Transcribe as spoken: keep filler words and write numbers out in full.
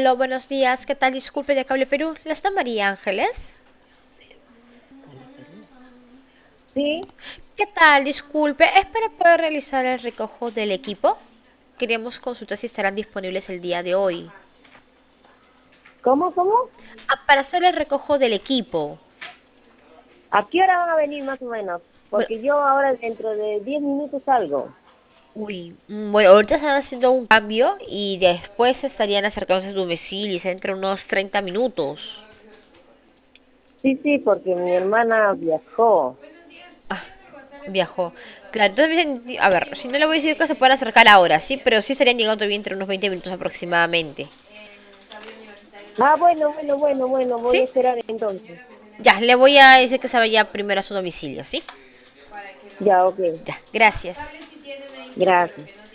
Aló, buenos días. ¿Qué tal? Disculpe de Cable Perú. ¿La está María Ángeles? Cable Perú. Sí, ¿Qué tal? Disculpe. ¿Es para poder realizar el recojo del equipo? Queríamos consultar si estarán disponibles el día de hoy. ¿cómo, cómo? Ah, para hacer el recojo del equipo. ¿A qué hora van a venir más o menos? Bueno, Porque yo ahora dentro de diez minutos salgo. uy, mm, bueno, ahorita están haciendo un cambio y después estarían acercándose a su domicilio entre unos treinta minutos. Sí, sí, porque mi hermana viajó. Viajó. Claro, entonces, me dicen, a ver, si no le voy a decir que se puedan acercar ahora, sí, pero sí estarían llegando todavía entre unos veinte minutos aproximadamente. Ah, bueno, bueno, bueno, bueno, voy ¿Sí? a esperar entonces. Ya, le voy a decir que se vaya primero a su domicilio, ¿sí? Ya, ok. Ya, gracias. Gracias.